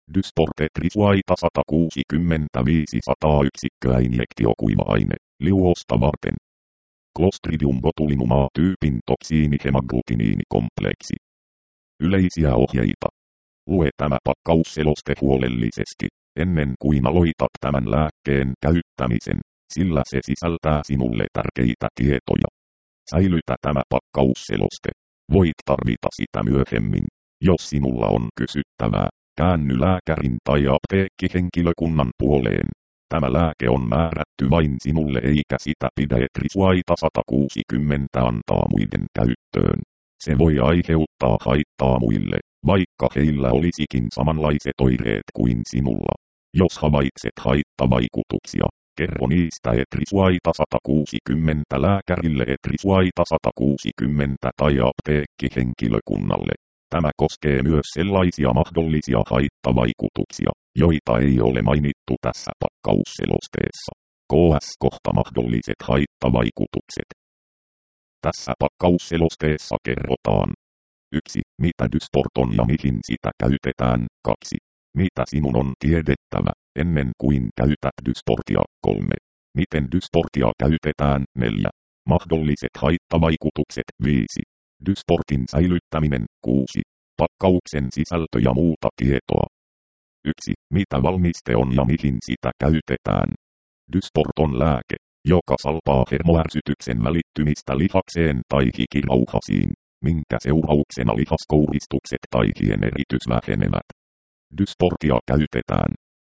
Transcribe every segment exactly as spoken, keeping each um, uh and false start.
Dysporte Trisuaita sata kuusikymmentäviisi sata yksikköä injektiokuiva-aine, liuosta varten. Clostridium botulinum A-tyypin toksiinihemaglutiniinikompleksi. Yleisiä ohjeita. Lue tämä pakkausseloste huolellisesti, ennen kuin aloitat tämän lääkkeen käyttämisen, sillä se sisältää sinulle tärkeitä tietoja. Säilytä tämä pakkausseloste. Voit tarvita sitä myöhemmin. Jos sinulla on kysyttävää, käänny lääkärin tai apteekkihenkilökunnan puoleen. Tämä lääke on määrätty vain sinulle eikä sitä pidä Trisuaita sata kuusikymmentä antaa muiden käyttöön. Se voi aiheuttaa haittaa muille, vaikka heillä olisikin samanlaiset oireet kuin sinulla. Jos havaitset haittavaikutuksia, kerro niistä Trisuaita sata kuusikymmentä lääkärille Trisuaita sata kuusikymmentä tai apteekkihenkilökunnalle. Tämä koskee myös sellaisia mahdollisia haittavaikutuksia, joita ei ole mainittu tässä pakkausselosteessa. K S kohta mahdolliset haittavaikutukset. Tässä pakkausselosteessa kerrotaan. yksi. Mitä Dysport on ja mihin sitä käytetään. kaksi. Mitä sinun on tiedettävä, ennen kuin käytät Dysportia. kolme. Miten Dysportia käytetään. neljä. Mahdolliset haittavaikutukset. viisi. Dysportin säilyttäminen. kuusi. Pakkauksen sisältö ja muuta tietoa. yksi. Mitä valmiste on ja mihin sitä käytetään. Dysport on lääke, joka salpaa hermoärsytyksen välittymistä lihakseen tai hikirauhasiin, minkä seurauksena lihaskouristukset tai hieneritys vähenevät. Dysportia käytetään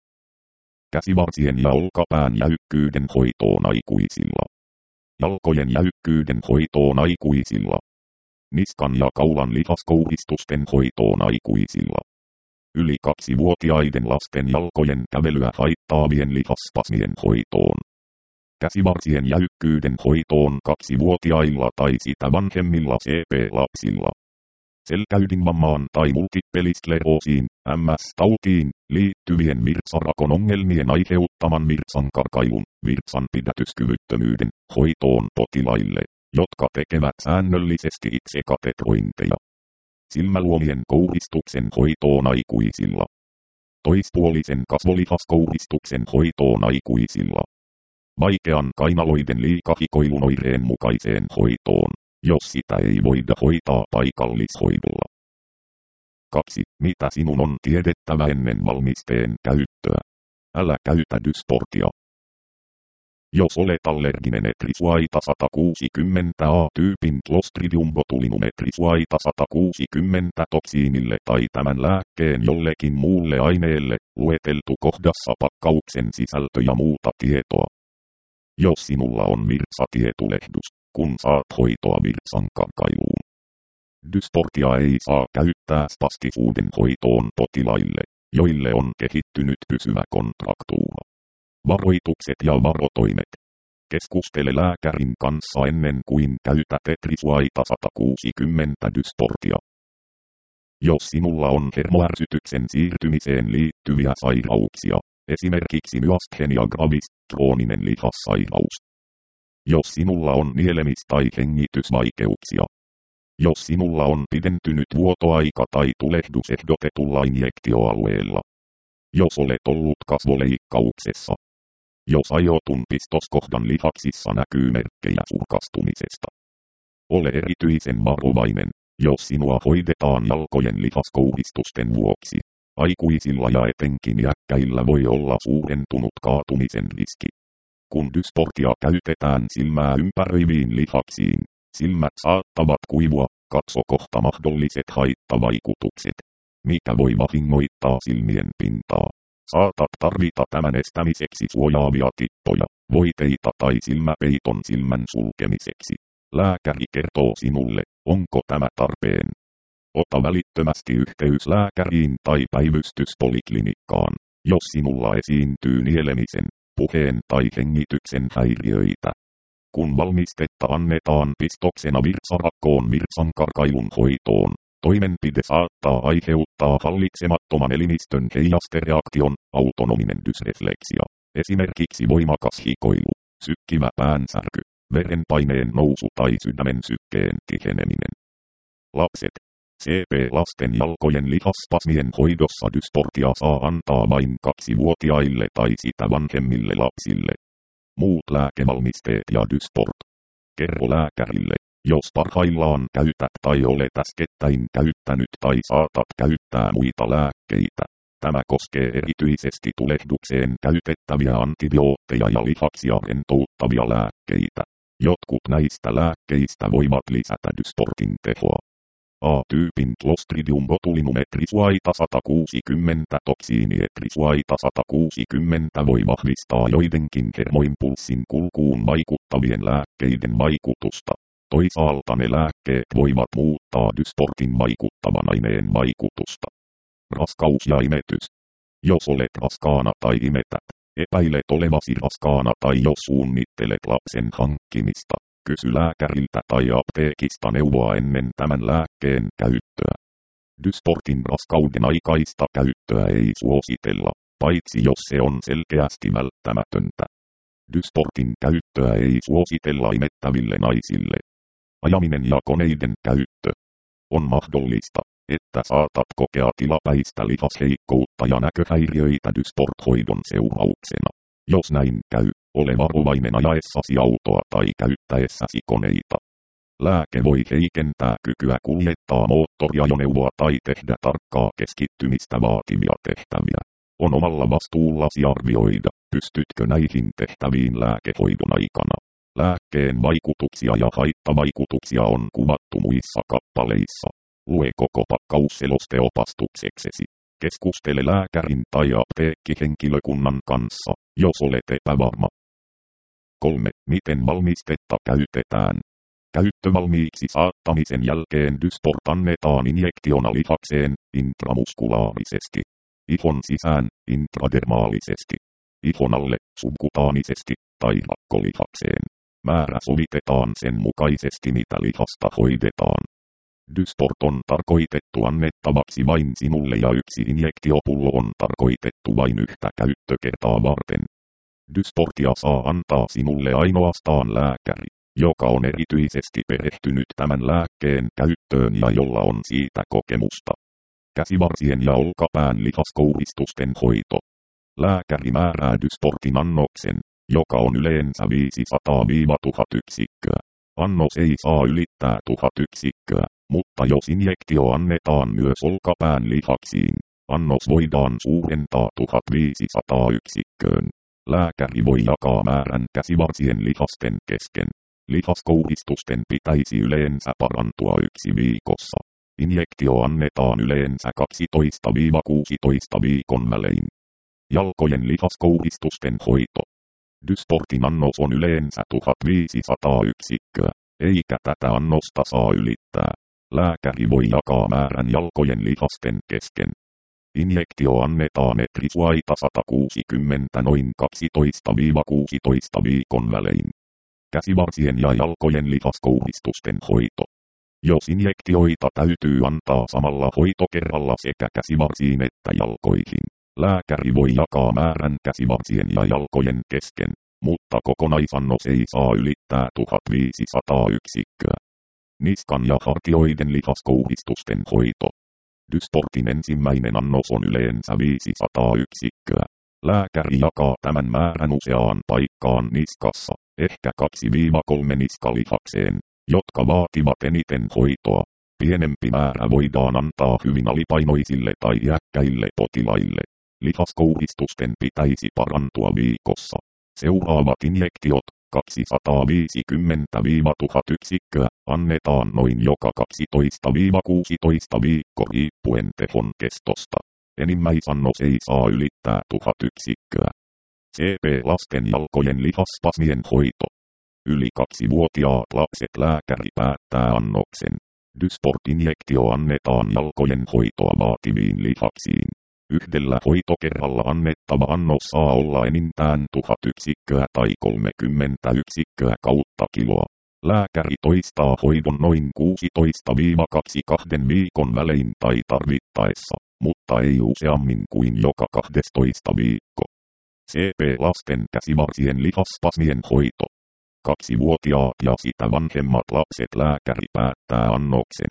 käsivarsien ja olkapään jäykkyyden hoitoon aikuisilla. Jalkojen jäykkyyden hoitoon aikuisilla. Niskan ja kaulan lihaskouristusten hoitoon aikuisilla. Yli kaksivuotiaiden lasten jalkojen kävelyä haittaavien lihasspasmien hoitoon. Käsivarsien jäykkyyden hoitoon kaksivuotiailla tai sitä vanhemmilla C P-lapsilla. Selkäydinvammaan tai multipeliskleroosiin, M S-tautiin, liittyvien virtsarakon ongelmien aiheuttaman virtsankarkailun, virtsanpidätyskyvyttömyyden, hoitoon potilaille, jotka tekevät säännöllisesti itse katetrointeja. Silmäluomien kouristuksen hoitoon aikuisilla. Toispuolisen kasvolihaskouristuksen hoitoon aikuisilla. Vaikean kainaloiden liikahikoilun oireen mukaiseen hoitoon, jos sitä ei voida hoitaa paikallishoidolla. kaksi. Mitä sinun on tiedettävä ennen valmisteen käyttöä? Älä käytä Dysportia. Jos olet allerginen Trisuaita sata kuusikymmentä A-tyypin Clostridium botulinum Trisuaita sata kuusikymmentä toksiinille tai tämän lääkkeen jollekin muulle aineelle, lueteltu kohdassa pakkauksen sisältö ja muuta tietoa. Jos sinulla on virtsatietulehdus, kun saat hoitoa virtsankarkailuun. Dysportia ei saa käyttää spastisuuden hoitoon potilaille, joille on kehittynyt pysyvä kontraktuura. Varoitukset ja varotoimet. Keskustele lääkärin kanssa ennen kuin käytät Trisuaita sata kuusikymmentä Dysportia. Jos sinulla on hermoärsytyksen siirtymiseen liittyviä sairauksia, esimerkiksi myasthenia gravis, krooninen lihassairaus. Jos sinulla on nielemis- tai hengitysvaikeuksia. Jos sinulla on pidentynyt vuotoaika tai tulehdus ehdotetulla injektioalueella. Jos olet ollut kasvoleikkauksessa. Jos aiotun pistoskohdan lihaksissa näkyy merkkejä surkastumisesta. Ole erityisen varovainen, jos sinua hoidetaan jalkojen lihaskouristusten vuoksi. Aikuisilla ja etenkin iäkkäillä voi olla suurentunut kaatumisen riski. Kun Dysportia käytetään silmää ympäröiviin lihaksiin, silmät saattavat kuivua, katso kohta mahdolliset haittavaikutukset, mikä voi vahingoittaa silmien pintaa. Saatat tarvita tämän estämiseksi suojaavia tippoja, voiteita tai silmäpeiton silmän sulkemiseksi. Lääkäri kertoo sinulle, onko tämä tarpeen. Ota välittömästi yhteys lääkäriin tai päivystyspoliklinikkaan, jos sinulla esiintyy nielemisen, puheen tai hengityksen häiriöitä. Kun valmistetta annetaan pistoksena virtsarakkoon virtsankarkailun hoitoon, toimenpide saattaa aiheuttaa hallitsemattoman elimistön heijastereaktion, autonominen dysrefleksia, esimerkiksi voimakas hikoilu, sykkivä päänsärky, verenpaineen nousu tai sydämen sykkeen tiheneminen. Lapset. C P-lasten jalkojen lihaspasmien hoidossa Dysportia saa antaa vain kaksivuotiaille tai sitä vanhemmille lapsille. Muut lääkevalmisteet ja Dysport. Kerro lääkärille, jos parhaillaan käytät tai olet äskettäin käyttänyt tai saatat käyttää muita lääkkeitä. Tämä koskee erityisesti tulehdukseen käytettäviä antibiootteja ja lihaksia rentouttavia lääkkeitä. Jotkut näistä lääkkeistä voivat lisätä Dysportin tehoa. A-tyypin Clostridium botulinum etrisuaita sata kuusikymmentä toksiini etrisuaita sata kuusikymmentä voi vahvistaa joidenkin hermoimpulssin kulkuun vaikuttavien lääkkeiden vaikutusta. Toisaalta ne lääkkeet voivat muuttaa Dysportin vaikuttavan aineen vaikutusta. Raskaus ja imetys. Jos olet raskaana tai imetät, epäilet olevasi raskaana tai jos suunnittelet lapsen hankkimista, kysy lääkäriltä tai apteekista neuvoa ennen tämän lääkkeen käyttöä. Dysportin raskauden aikaista käyttöä ei suositella, paitsi jos se on selkeästi välttämätöntä. Dysportin käyttöä ei suositella imettäville naisille. Ajaminen ja koneiden käyttö. On mahdollista, että saatat kokea tilapäistä lihasheikkoutta ja näköhäiriöitä Dysport-hoidon seurauksena. Jos näin käy, ole varovainen ajaessasi autoa tai käyttäessäsi koneita. Lääke voi heikentää kykyä kuljettaa moottoriajoneuvoa tai tehdä tarkkaa keskittymistä vaativia tehtäviä. On omalla vastuullasi arvioida, pystytkö näihin tehtäviin lääkehoidon aikana. Lääkkeen vaikutuksia ja haittavaikutuksia on kuvattu muissa kappaleissa. Lue koko pakkaus selosteopastukseksesi. Keskustele lääkärin tai apteekkihenkilökunnan kanssa, jos olet epävarma. kolme. Miten valmistetta käytetään? Käyttövalmiiksi saattamisen jälkeen Dysport annetaan injektiona lihakseen, intramuskulaarisesti. Ihon sisään, intradermaalisesti. Ihon alle, subkutaanisesti, tai rakkolihakseen. Määrä sovitetaan sen mukaisesti mitä lihasta hoidetaan. Dysport on tarkoitettu annettavaksi vain sinulle ja yksi injektiopullo on tarkoitettu vain yhtä käyttökertaa varten. Dysportia saa antaa sinulle ainoastaan lääkäri, joka on erityisesti perehtynyt tämän lääkkeen käyttöön ja jolla on siitä kokemusta. Käsivarsien ja olkapään lihaskouristusten hoito. Lääkäri määrää Dysportin annoksen, joka on yleensä viisisataa tuhat yksikköä. Annos ei saa ylittää tuhat yksikköä. Mutta jos injektio annetaan myös olkapään lihaksiin, annos voidaan suurentaa tuhatviisisataa yksikköön. Lääkäri voi jakaa määrän käsivarsien lihasten kesken. Lihaskouristusten pitäisi yleensä parantua yksi viikossa. Injektio annetaan yleensä kaksitoista kuusitoista viikon välein. Jalkojen lihaskouristusten hoito. Dysportin annos on yleensä tuhatviisisataa yksikköä, eikä tätä annosta saa ylittää. Lääkäri voi jakaa määrän jalkojen lihasten kesken. Injektio annetaan etrisuaita sata kuusikymmentä noin kaksitoista kuusitoista viikon välein. Käsivarsien ja jalkojen lihaskouristusten hoito. Jos injektioita täytyy antaa samalla hoitokerralla sekä käsivarsiin että jalkoihin, lääkäri voi jakaa määrän käsivarsien ja jalkojen kesken, mutta kokonaisannos ei saa ylittää tuhatviisisataa yksikköä. Niskan ja hartioiden lihaskouristusten hoito. Dysportin ensimmäinen annos on yleensä viisisataa yksikköä. Lääkäri jakaa tämän määrän useaan paikkaan niskassa, ehkä kaksi kolme niskalihakseen, jotka vaativat eniten hoitoa. Pienempi määrä voidaan antaa hyvin alipainoisille tai iäkkäille potilaille. Lihaskouristusten pitäisi parantua viikossa. Seuraavat injektiot, kaksisataaviisikymmentä tuhat yksikköä, annetaan noin joka kaksitoista kuusitoista viikko riippuen tehon kestosta. Enimmäisannos ei saa ylittää tuhat yksikköä. C P-lasten jalkojen lihaspasmien hoito. Yli kaksivuotiaat lapset lääkäri päättää annoksen. Dysport-injektio annetaan jalkojen hoitoa vaativiin lihaksiin. Yhdellä hoitokerralla annettava annos saa olla enintään tuhat yksikköä tai kolmekymmentä yksikköä kautta kiloa. Lääkäri toistaa hoidon noin kuusitoista kaksikymmentäkaksi viikon välein tai tarvittaessa, mutta ei useammin kuin joka kahdestoista viikko. C P-lasten käsivarsien lihaspasmien hoito. Kaksivuotiaat ja sitä vanhemmat lapset lääkäri päättää annoksen.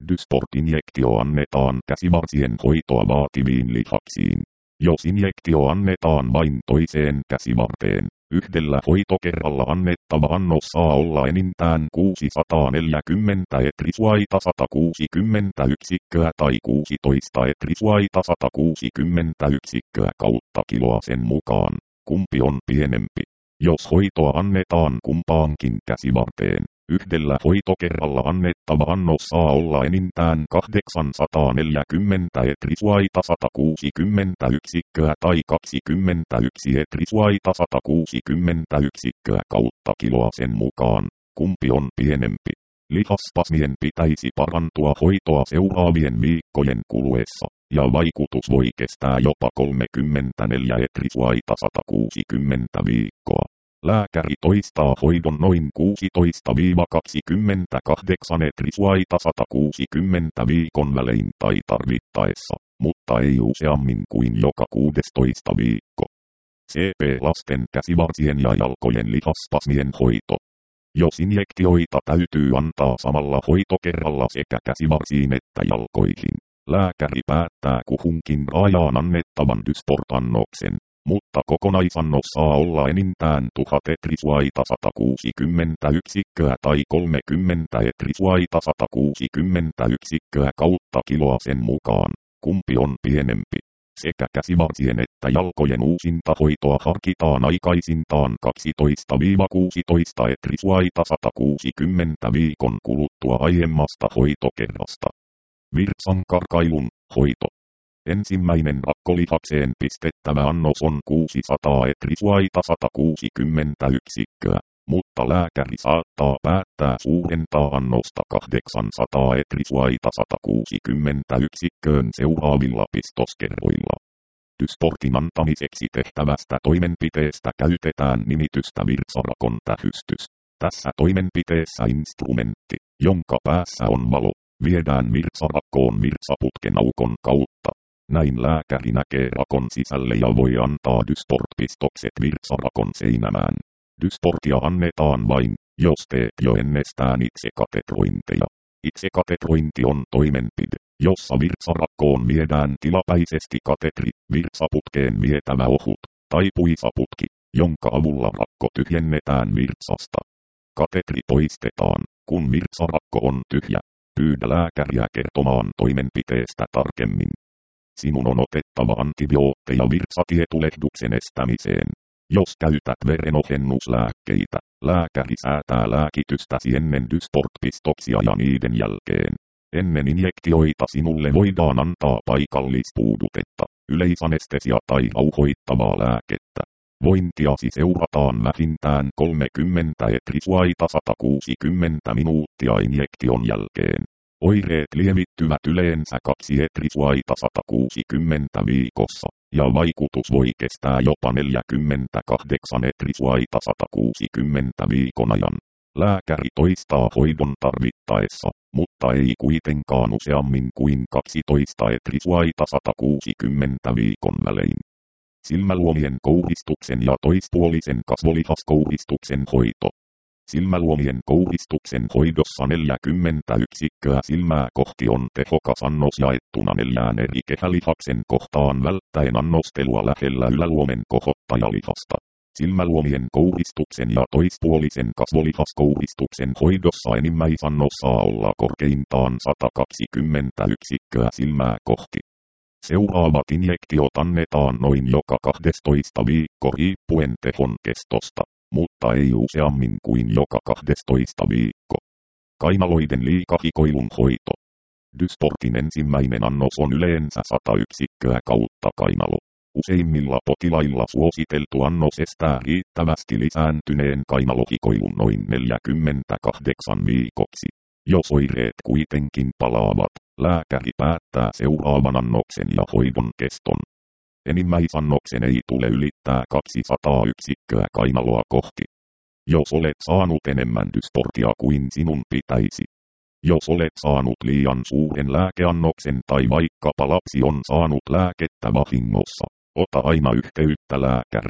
Dysport-injektio annetaan käsivarsien hoitoa vaativiin lihaksiin. Jos injektio annetaan vain toiseen käsivarteen, yhdellä hoitokerralla annettava annos saa olla enintään kuusisataaneljäkymmentä etrisuaita sata kuusikymmentä yksikköä tai kuusitoista etrisuaita sata kuusikymmentä yksikköä kautta kiloa sen mukaan, kumpi on pienempi. Jos hoitoa annetaan kumpaankin käsivarteen, yhdellä hoitokerralla annettava annos saa olla enintään kahdeksansataaneljäkymmentä etrisuaita sata kuusikymmentä yksikköä tai kaksikymmentäyksi etrisuaita sata kuusikymmentä yksikköä kautta kiloa sen mukaan, kumpi on pienempi. Lihaspasmien pitäisi parantua hoitoa seuraavien viikkojen kuluessa, ja vaikutus voi kestää jopa kolmekymmentäneljä etrisuaita sata kuusikymmentä viikkoa. Lääkäri toistaa hoidon noin kuusitoista kaksikymmentäkahdeksan etrisuaita sata kuusikymmentä viikon välein tai tarvittaessa, mutta ei useammin kuin joka kuudestoista viikko. C P-lasten käsivarsien ja jalkojen lihaspasmien hoito. Jos injektioita täytyy antaa samalla hoitokerralla sekä käsivarsiin että jalkoihin, lääkäri päättää kuhunkin rajaan annettavan Dysport-annoksen, mutta kokonaisannos saa olla enintään tuhat etrisuaita sata kuusikymmentä yksikköä tai kolmekymmentä etrisuaita sata kuusikymmentä yksikköä kautta kiloa sen mukaan, kumpi on pienempi. Sekä käsivarsien että jalkojen uusintahoitoa harkitaan aikaisintaan kaksitoista kuusitoista etrisuaita sata kuusikymmentä viikon kuluttua aiemmasta hoitokerrasta. Virtsankarkailun hoito. Ensimmäinen rakkolihakseen pistettävä annos on kuusisataa etrisuaita sata kuusikymmentä yksikköä, mutta lääkäri saattaa päättää suurentaa annosta kahdeksansataa etrisuaita sata kuusikymmentä yksikköön seuraavilla pistoskerroilla. Dysportin antamiseksi tehtävästä toimenpiteestä käytetään nimitystä virtsarakon tähystys. Tässä toimenpiteessä instrumentti, jonka päässä on valo, viedään virtsarakkoon virtsaputken aukon kautta. Näin lääkäri näkee rakon sisälle ja voi antaa Dysport-pistokset virtsarakon seinämään. Dysportia annetaan vain, jos teet jo ennestään itsekatetrointeja. Itsekatetrointi on toimenpide, jossa virtsarakkoon viedään tilapäisesti katetri, virtsaputkeen vietävä ohut, tai puisaputki, jonka avulla rakko tyhjennetään virtsasta. Katetri poistetaan, kun virtsarakko on tyhjä. Pyydä lääkäriä kertomaan toimenpiteestä tarkemmin. Sinun on otettava antibiootteja virtsatietulehduksen estämiseen. Jos käytät verenohennuslääkkeitä, lääkäri säätää lääkitystäsi ennen Dysport-pistoksia ja niiden jälkeen. Ennen injektioita sinulle voidaan antaa paikallispuudutetta, yleisanestesia tai rauhoittavaa lääkettä. Vointiasi seurataan vähintään kolmekymmentä etrisuaita sata kuusikymmentä minuuttia injektion jälkeen. Oireet lievittyvät yleensä kaksi etrisuaita sata kuusikymmentä viikossa, ja vaikutus voi kestää jopa neljäkymmentäkahdeksan etrisuaita sata kuusikymmentä viikon ajan. Lääkäri toistaa hoidon tarvittaessa, mutta ei kuitenkaan useammin kuin kaksitoista etrisuaita sata kuusikymmentä viikon välein. Silmäluomien kouristuksen ja toispuolisen kasvolihaskouristuksen hoito. Silmäluomien kouristuksen hoidossa neljäkymmentä yksikköä silmää kohti on tehokas annos jaettuna neljään eri kehälihaksen kohtaan välttäen annostelua lähellä yläluomen kohottajalihasta. Silmäluomien kouristuksen ja toispuolisen kasvolihaskouristuksen hoidossa enimmäisannos saa olla korkeintaan sata kaksikymmentä yksikköä silmää kohti. Seuraavat injektiot annetaan noin joka kahdestoista viikko riippuen tehon kestosta, mutta ei useammin kuin joka kahdestoista viikko. Kainaloiden liikahikoilun hoito. Dysportin ensimmäinen annos on yleensä sata yksikköä kautta kainalo. Useimmilla potilailla suositeltu annos estää riittävästi lisääntyneen kainalohikoilun noin neljäkymmentäkahdeksan viikoksi. Jos oireet kuitenkin palaavat, lääkäri päättää seuraavan annoksen ja hoidon keston. Enimmäisannoksen ei tule ylittää kaksisataa yksikköä kainaloa kohti. Jos olet saanut enemmän Dysportia kuin sinun pitäisi. Jos olet saanut liian suuren lääkeannoksen tai vaikkapa lapsi on saanut lääkettä vahingossa, ota aina yhteyttä lääkäriin.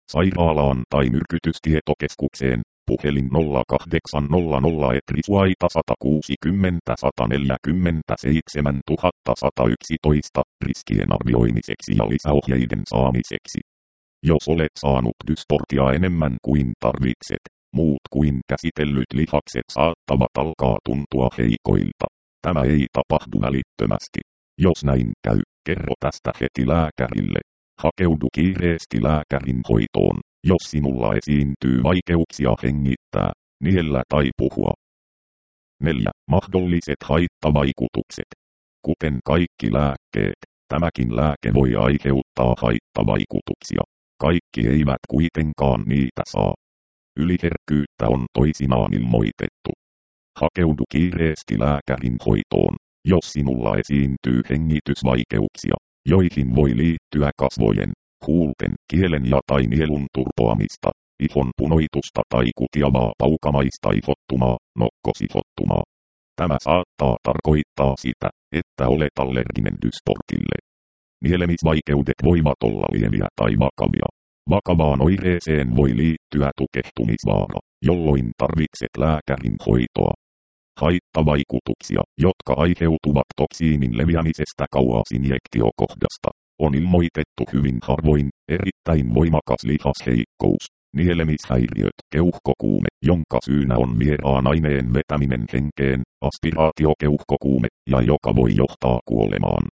sairaalaan tai myrkytystietokeskukseen, puhelin nolla kahdeksan nolla nolla Etrisuaita sata kuusikymmentä sata neljäkymmentäseitsemän sata yksitoista, riskien arvioimiseksi ja lisäohjeiden saamiseksi. Jos olet saanut dystortia enemmän kuin tarvitset, muut kuin käsitellyt lihakset saattavat alkaa tuntua heikoilta. Tämä ei tapahdu välittömästi. Jos näin käy, kerro tästä heti lääkärille. Hakeudu kiireesti lääkärin hoitoon, jos sinulla esiintyy vaikeuksia hengittää, niellä tai puhua. neljä. Mahdolliset haittavaikutukset. Kuten kaikki lääkkeet, tämäkin lääke voi aiheuttaa haittavaikutuksia. Kaikki eivät kuitenkaan niitä saa. Yliherkkyyttä on toisinaan ilmoitettu. Hakeudu kiireesti lääkärin hoitoon, jos sinulla esiintyy hengitysvaikeuksia, joihin voi liittyä kasvojen, huulten, kielen ja tai nielun turpoamista, ihon punoitusta tai kutiavaa paukamaista ihottumaa, nokkosihottumaa. Tämä saattaa tarkoittaa sitä, että olet allerginen dystortille. Nielemisvaikeudet voivat olla lieviä tai vakavia. Vakavaan oireeseen voi liittyä tukehtumisvaara, jolloin tarvitset lääkärin hoitoa. Haittavaikutuksia, jotka aiheutuvat toksiinin leviämisestä kauas injektiokohdasta, on ilmoitettu hyvin harvoin. Erittäin voimakas lihasheikkous, nielemishäiriöt, keuhkokuume, jonka syynä on vieraan aineen vetäminen henkeen, aspiraatiokeuhkokuume, ja joka voi johtaa kuolemaan.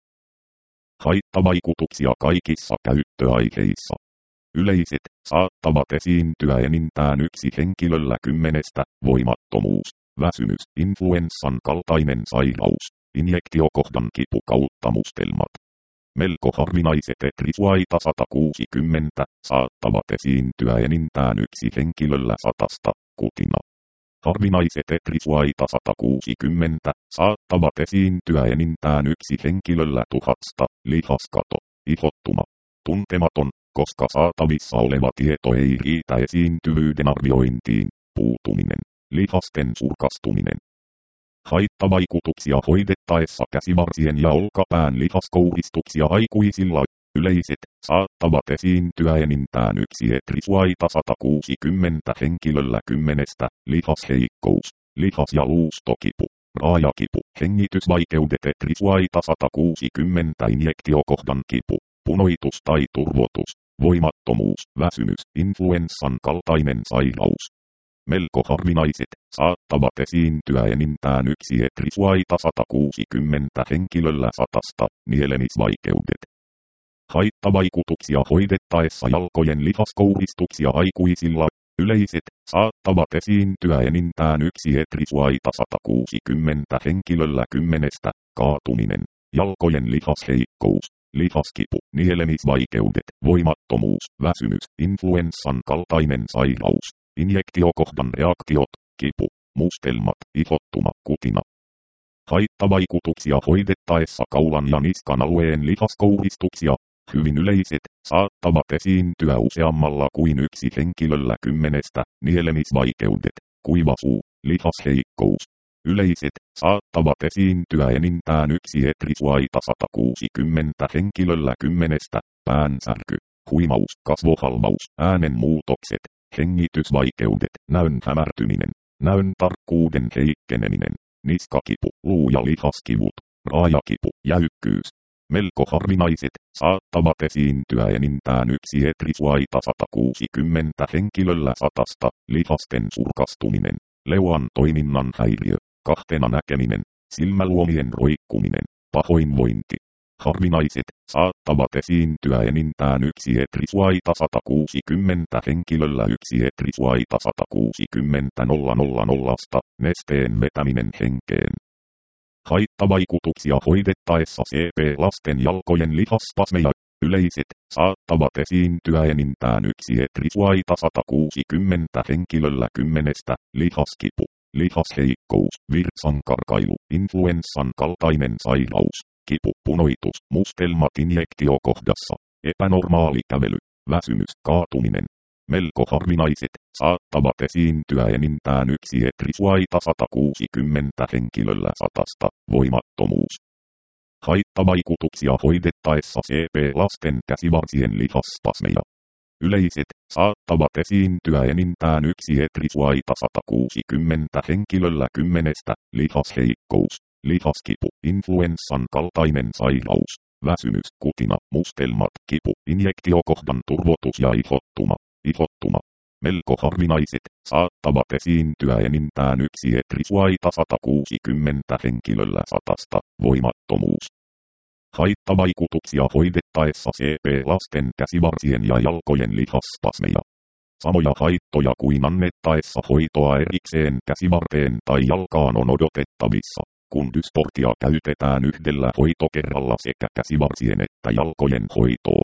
Haittavaikutuksia kaikissa käyttöaiheissa. Yleiset, saattavat esiintyä enintään yksi henkilöllä kymmenestä, voimattomuus, väsymys, influenssan kaltainen sairaus, injektiokohdan kipu kautta mustelmat. Melko harvinaiset Etrisuaita sata kuusikymmentä, saattavat esiintyä enintään yksi henkilöllä satasta, kutina. Harvinaiset Etrisuaita sata kuusikymmentä, saattavat esiintyä enintään yksi henkilöllä tuhasta, lihaskato, ihottuma, tuntematon, koska saatavissa oleva tieto ei riitä esiintyvyyden arviointiin, puutuminen, lihasten surkastuminen. Haittavaikutuksia hoidettaessa käsivarsien ja olkapään lihaskouristuksia aikuisilla yleiset, saattavat esiintyä enintään yksi Etrisuaita sata kuusikymmentä henkilöllä kymmenestä, lihasheikkous, lihas- ja luustokipu, raajakipu, hengitysvaikeudet Etrisuaita sata kuusikymmentä injektiokohdan kipu, punoitus tai turvotus, voimattomuus, väsymys, influenssan kaltainen sairaus. Melko harvinaiset, saattavat esiintyä enintään yksi Etrisuaita sata kuusikymmentä henkilöllä satasta, nielemisvaikeudet. Haittavaikutuksia hoidettaessa jalkojen lihaskouristuksia aikuisilla yleiset, saattavat esiintyä enintään yksi Etrisuaita sata kuusikymmentä henkilöllä kymmenestä, kaatuminen, jalkojen lihasheikkous, lihaskipu, nielemisvaikeudet, voimattomuus, väsymys, influenssan kaltainen sairaus, injektiokohdan reaktiot, kipu, mustelmat, ihottuma, kutina. Haittavaikutuksia hoidettaessa kaulan ja niskan alueen lihaskouristuksia, hyvin yleiset, saattavat esiintyä useammalla kuin yksi henkilöllä kymmenestä, nielemisvaikeudet, kuiva suu, lihasheikkous. Yleiset, saattavat esiintyä enintään yksi Etrisuaita sata kuusikymmentä henkilöllä kymmenestä, päänsärky, huimaus, kasvohalvaus, äänen muutokset, hengitysvaikeudet, näön hämärtyminen, näön tarkkuuden heikkeneminen, niskakipu, luu- ja lihaskivut, raajakipu, jäykkyys. Melko harvinaiset, saattavat esiintyä enintään yksi Etrisuaita sata kuusikymmentä henkilöllä satasta, lihasten surkastuminen, leuan toiminnan häiriö, kahtena näkeminen, silmäluomien roikkuminen, pahoinvointi. Harvinaiset, saattavat esiintyä enintään yksi Etrisuaita sata kuusikymmentä henkilöllä yksi Etrisuaita sata kuusikymmentä nolla nolla nollasta, nesteen vetäminen henkeen. Haittavaikutuksia hoidettaessa C P-lasten jalkojen lihaspasmeja yleiset, saattavat esiintyä enintään yksi Etrisuaita sata kuusikymmentä henkilöllä kymmenestä, lihaskipu, lihasheikkous, virtsankarkailu, influenssan kaltainen sairaus, kipu, punoitus, mustelmat injektiokohdassa, epänormaali kävely, väsymys, kaatuminen. Melko harvinaiset, saattavat esiintyä enintään yksi Etrisuaita sata kuusikymmentä henkilöllä satasta, voimattomuus. Haittavaikutuksia hoidettaessa C P-lasten käsivarsien lihaspasmeja. Yleiset saattavat esiintyä enintään yksi etrisuaita sata kuusikymmentä henkilöllä kymmenestä, lihasheikkous, lihaskipu, influenssan kaltainen sairaus, väsymys, kutina, mustelmat, kipu, injektiokohdan turvotus ja ihottuma, ihottuma. Melko harvinaiset saattavat esiintyä enintään yksi etrisuaita sata kuusikymmentä henkilöllä satasta, voimattomuus. Haittavaikutuksia hoidettaessa C P-lasten käsivarsien ja jalkojen lihasspasmeja. Samoja haittoja kuin annettaessa hoitoa erikseen käsivarteen tai jalkaan on odotettavissa, kun dysportia käytetään yhdellä hoitokerralla sekä käsivarsien että jalkojen hoitoon.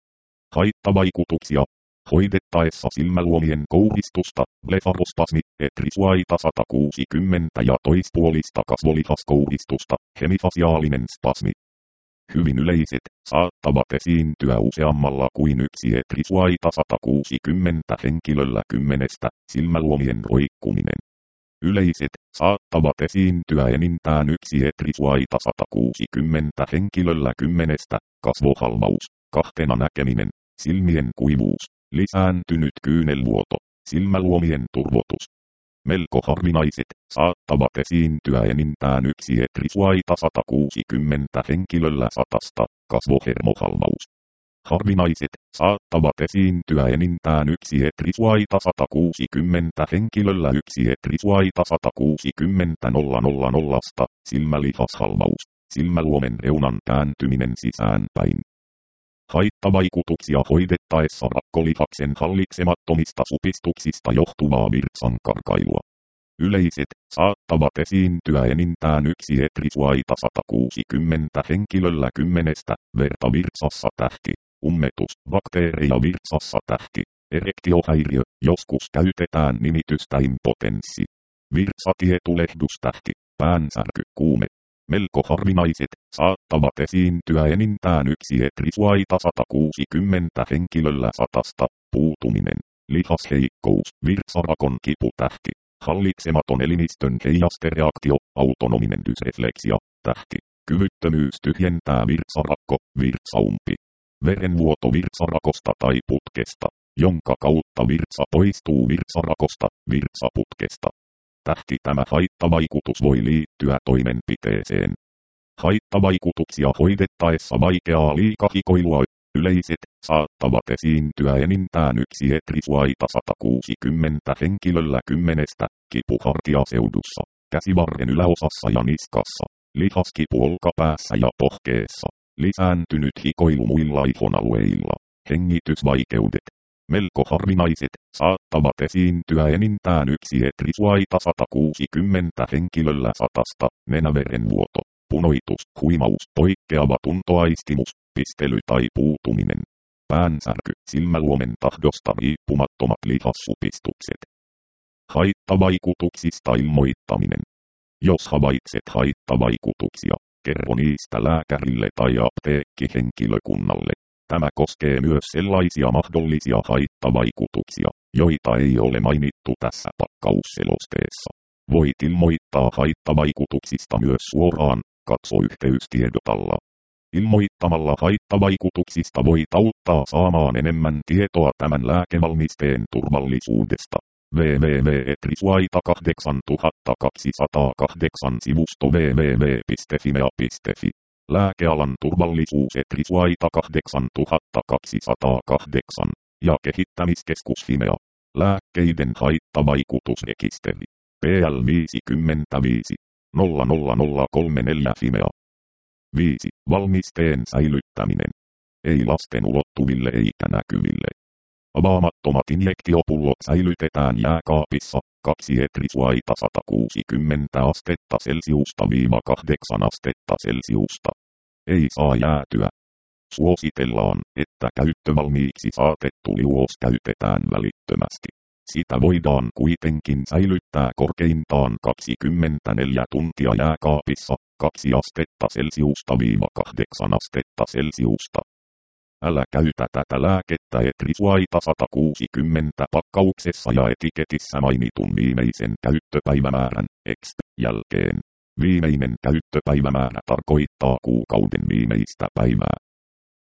Haittavaikutuksia. Hoidettaessa silmäluomien kouristusta, blefarospasmi, etrisuaita sata kuusikymmentä ja toispuolista kasvolihaskouristusta, hemifasiaalinen spasmi. Hyvin yleiset saattavat esiintyä useammalla kuin yksi etrisuaita sata kuusikymmentä henkilöllä kymmenestä, silmäluomien roikkuminen. Yleiset saattavat esiintyä enintään yksi etrisuaita sata kuusikymmentä henkilöllä kymmenestä, kasvohalvaus, kahtena näkeminen, silmien kuivuus, lisääntynyt kyynelvuoto, silmäluomien turvotus. Melko harvinaiset saattavat esiintyä enintään yksi etrisuaita sata kuusikymmentä henkilöllä satasta, kasvohermohalvaus. Harvinaiset saattavat esiintyä enintään yksi etrisuaita sata kuusikymmentä henkilöllä yksi etrisuaita sata kuusikymmentä nollasta, silmälihashalvaus, silmäluomen reunan kääntyminen sisäänpäin. Haittavaikutuksia hoidettaessa rakkolihaksen hallitsemattomista supistuksista johtuvaa virtsankarkailua. Yleiset saattavat esiintyä enintään yksi etrisuaita sata kuusikymmentä henkilöllä kymmenestä, verta virtsassa tähti, ummetus, bakteereja virtsassa tähti, erektiohäiriö, joskus käytetään nimitystä impotenssi, virtsatietulehdus-tähti, päänsärky, kuume. Melko harvinaiset saattavat esiintyä enintään yksi etrisuaita sata kuusikymmentä henkilöllä satasta, puutuminen, lihasheikkous, virtsarakon kiputähti, hallitsematon elimistön heijastereaktio, autonominen dysrefleksia, tähti, kyvyttömyys tyhjentää virtsarakko, virtsaumpi, verenvuoto virtsarakosta tai putkesta, jonka kautta virtsa poistuu virtsarakosta, virtsaputkesta. Tähti tämä haittavaikutus voi liittyä toimenpiteeseen. Haittavaikutuksia hoidettaessa vaikeaa liikahikoilua. Yleiset saattavat esiintyä enintään yksi etrisuaita sata kuusikymmentä henkilöllä kymmenestä, kipu hartiaseudussa, käsivarren yläosassa ja niskassa, lihaskipu olkapäässä ja pohkeessa, lisääntynyt hikoilu muilla ihonalueilla, hengitysvaikeudet. Melko harvinaiset saattavat esiintyä enintään yksi etrisuaita sata kuusikymmentä henkilöllä satasta, nenäverenvuoto, punoitus, huimaus, poikkeava tuntoaistimus, pistely tai puutuminen, päänsärky, silmäluomen tahdosta riippumattomat lihassupistukset. Haittavaikutuksista ilmoittaminen. Jos havaitset haittavaikutuksia, kerro niistä lääkärille tai apteekkihenkilökunnalle. Tämä koskee myös sellaisia mahdollisia haittavaikutuksia, joita ei ole mainittu tässä pakkausselosteessa. Voit ilmoittaa haittavaikutuksista myös suoraan, katso yhteystiedotalla. Ilmoittamalla haittavaikutuksista voit auttaa saamaan enemmän tietoa tämän lääkevalmisteen turvallisuudesta. double-u double-u double-u piste etrisuaita kahdeksantuhattakaksisataakahdeksan sivusto double-u double-u double-u piste fimea piste fi. Lääkealan turvallisuus Etrisuaita kahdeksantuhattakaksisataakahdeksan ja kehittämiskeskus Fimea. Lääkkeiden haittavaikutusrekisteri. P L viisikymmentäviisi nolla nolla nolla kolme neljä Fimea. viisi. Valmisteen säilyttäminen. Ei lasten ulottuville eikä näkyville. Avaamattomat injektiopullot säilytetään jääkaapissa, kaksi etrisuaita sata kuusikymmentä astetta Celsiusta viiva kahdeksan astetta Celsiusta. Ei saa jäätyä. Suositellaan, että käyttövalmiiksi saatettu liuos käytetään välittömästi. Sitä voidaan kuitenkin säilyttää korkeintaan kaksikymmentäneljä tuntia jääkaapissa, kaksi astetta Celsiusta viiva kahdeksan astetta Celsiusta. Älä käytä tätä lääkettä Etrisuaita sata kuusikymmentä pakkauksessa ja etiketissä mainitun viimeisen käyttöpäivämäärän, X, jälkeen. Viimeinen käyttöpäivämäärä tarkoittaa kuukauden viimeistä päivää.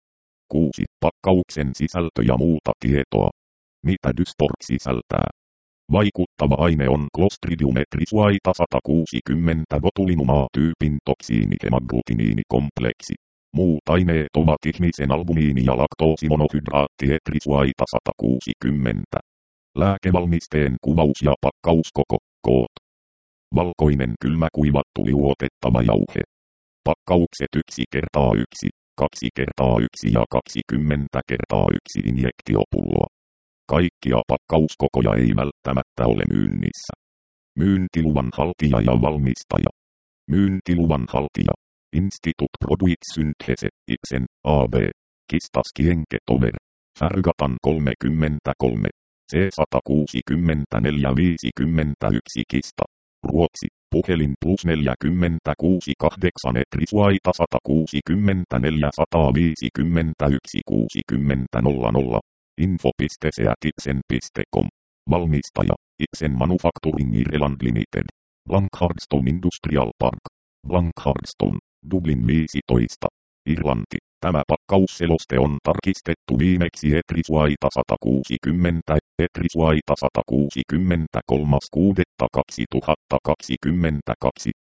kuusi. Pakkauksen sisältö ja muuta tietoa. Mitä Dysport sisältää? Vaikuttava aine on Clostridium erythroita sata kuusikymmentä botulinum A-tyypin toksiinihemaglutiniinikompleksi. Muut aineet ovat ihmisen albumiini ja laktoosimonohydraatti erythroita sata kuusikymmentä. Lääkevalmisteen kuvaus ja pakkauskoko, koot. Valkoinen kylmä kuivattu liuotettava jauhe. Pakkaukset yksi kertaa yksi, kaksi kertaa yksi ja kaksikymmentä kertaa yksi injektiopulloa. Kaikkia pakkauskokoja ei välttämättä ole myynnissä. Myyntiluvan haltija ja valmistaja. Myyntiluvan haltija. Institut Produit Synthese, Ipsen, A B. Kistas Kienke-Tover. Färgatan kolmekymmentäkolme. C sata kuusikymmentäneljä viisikymmentäyksi Kista. Ruotsi. Puhelin plus neljäkymmentäkuusi kahdeksan erythroita sata kuusikymmentäneljä sata viisikymmentäyksi kuusikymmentä nolla nolla. info.seat ipsen piste com. Valmistaja. Ipsen Manufacturing Ireland Limited. Blanchardstown Industrial Park. Blanchardstown, Dublin viisitoista. Irlanti. Tämä pakkausseloste on tarkistettu viimeksi erythroita sata kuusikymmentä, erythroita sata kuusikymmentä kolmas kuudetta kaksituhattakaksikymmentäkaksi.